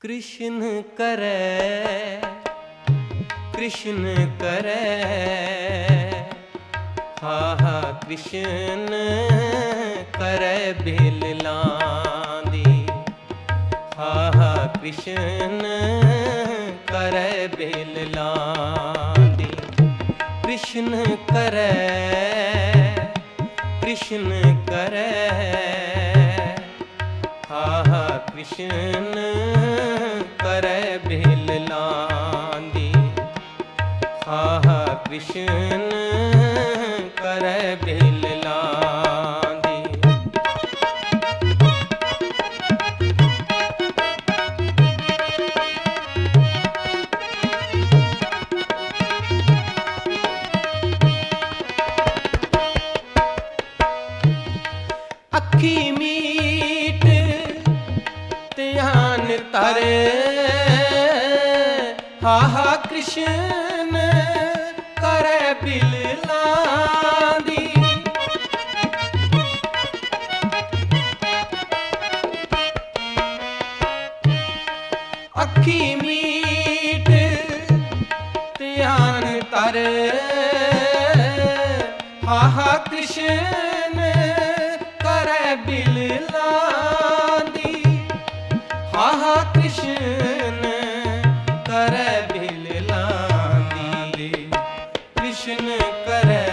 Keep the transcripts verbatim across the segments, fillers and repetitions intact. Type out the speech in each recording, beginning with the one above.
कृष्ण करे कृष्ण करे हा हा कृष्ण करे बेल लांदी हा हा कृष्ण करे बेल लांदी कृष्ण करे कृष्ण करे हा हा कृष्ण करे बेल लांदी हा हा कृष्ण करे बेल लांदी। अखी मीट ध्यान तारे हा हा कृष्ण करे बिल लांदी अखी मीट ध्यान तारे हा हा कृष्ण करे बिल लांदी हा हा कृष्ण करे बिल लांदी कृष्ण करे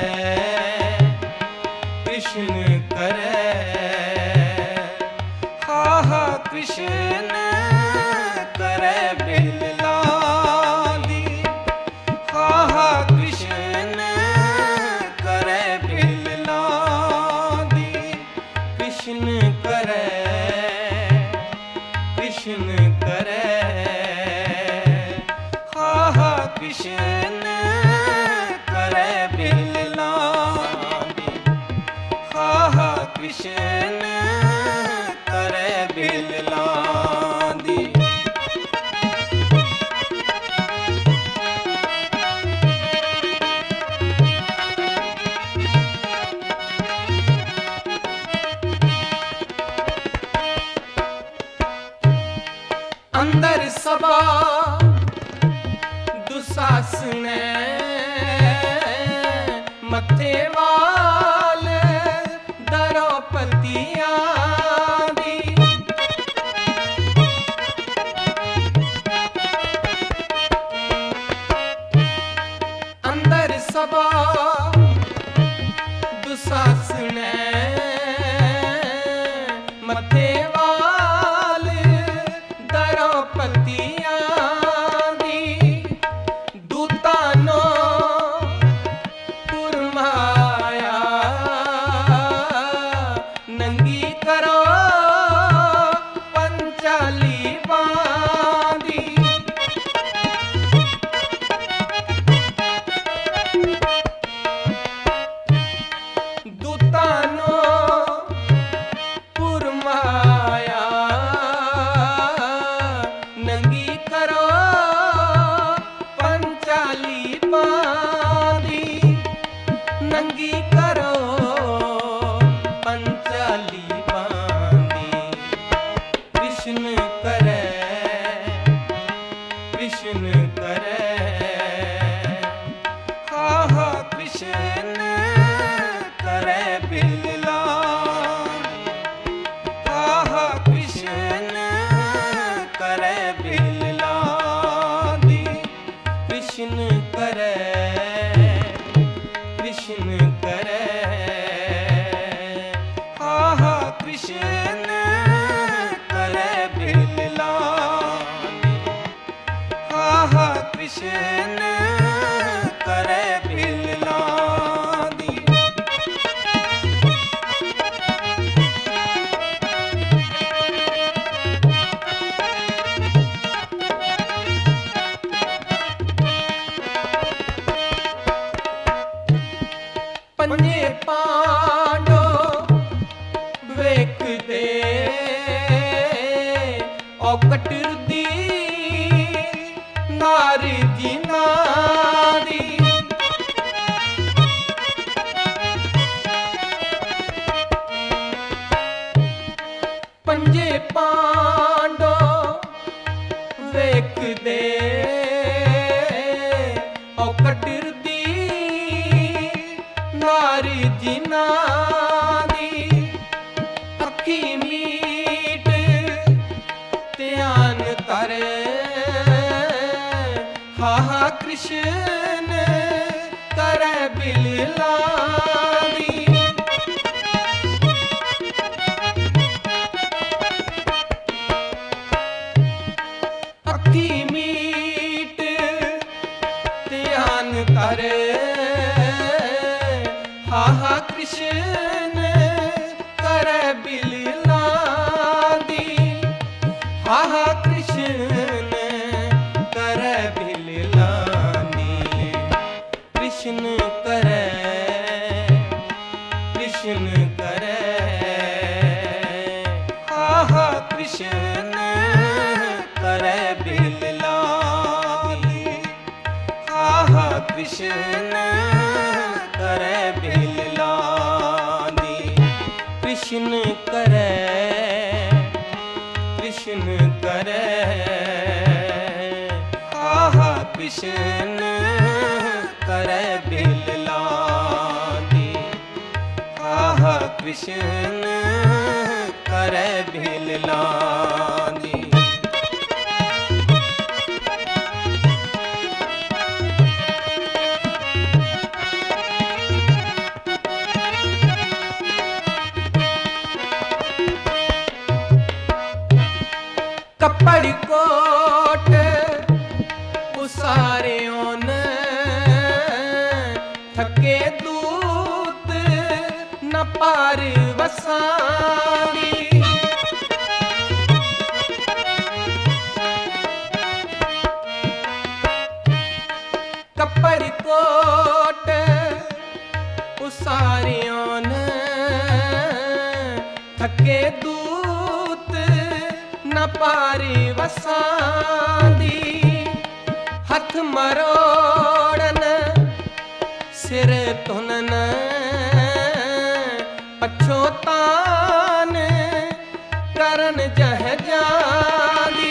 कृष्ण करे हा हा कृष्ण करे बिल लांदी हा हा कृष्ण करे बिल लांदी कृष्ण करे कृष्ण करे हा हा कृष्ण करे बिल लांदी हा हा कृष्ण करे बिल लांदी। अंदर सबा दुशासने मथे वाल द्रौपदिया दी अंदर सबा दुशासने मथे द्रौपदिया दी दूतानो पुरमाया नंगी करो पंचाली बांदी दूतानो पुरमाया नंगी करो पंचाली बांदी नंगी करो पंचाली बांदी कृष्ण करे कृष्ण करे हा हा कृष्ण करे बिल लांदी हा हा कृष्ण करे बिल लांदी कृष्ण करे कृष्ण करे हा हा कृष्ण करे बिल लांदी हा हा कृष्ण करे बिल लांदी। पंजे पांडो वेख दे औकट दी नारी जी नारी पंजे पांडो कटिरदी नारी जिना दी अखी मीट ध्यान करे हा हा कृष्ण करे बिलला दी अखी मीट ध्यान करे हा हा कृष्ण करे बिलला दी हा हा कृष्ण करे बिलला दी कृष्ण करे कृष्ण करे हा हा कृष्ण करे बिलला दी हा हा कृष्ण करे बिलला दी कृष्ण करे कृष्ण करे हा हा कृष्ण करे बिलला दी हा हा कृष्ण करे बिलला दी कपड़ कोट उसारियों ने थके दूत न पार वसावी कपड़ कोट उसारियों ने थके दूत न पारी वसादी हथ मरोड़न सिर तुनन पछोतान करन जहजादी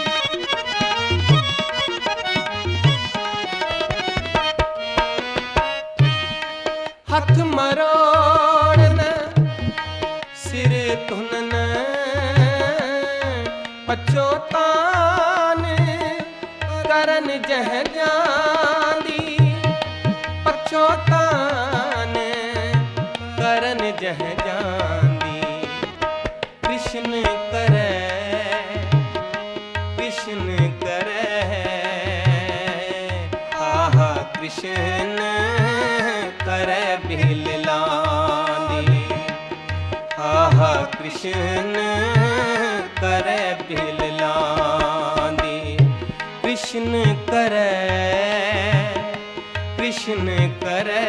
हथ मरोड़न सिर तुनन पछोतान करन जहजादी पछोतान करन जहजादी कृष्ण करे कृष्ण करे हा हा कृष्ण करे बिलला दी हा हा कृष्ण करे बिलला दी कृष्ण करे कृष्ण करे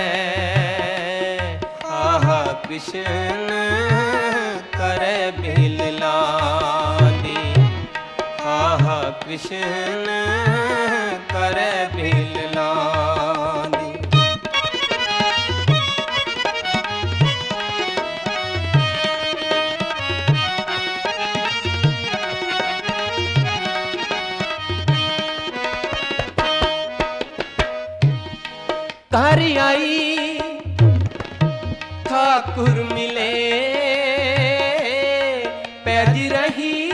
हा हा कृष्ण करे बिलला दी हा हा कृष्ण करे बिलला दी तारी आई ठाकुर मिले पैज रही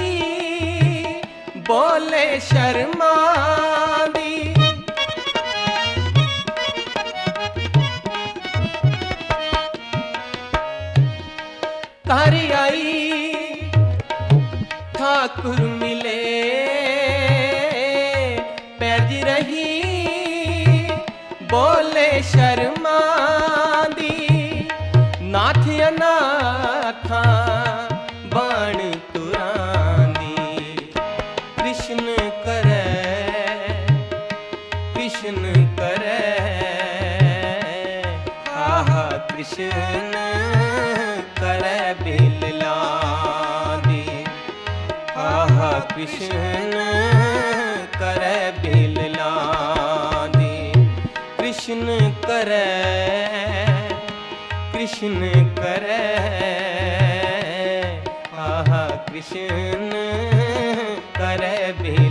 बोले शर्मा दी तारी आई ठाकुर मिले पैज रही बोले शर्मा दी नाथ अनाथा बाण तुरानी कृष्ण करे कृष्ण करे हा हा कृष्ण करे बिलला दी हा हा कृष्ण करे बिलला दी कृष्ण करे कृष्ण करे हा हा कृष्ण करे बिल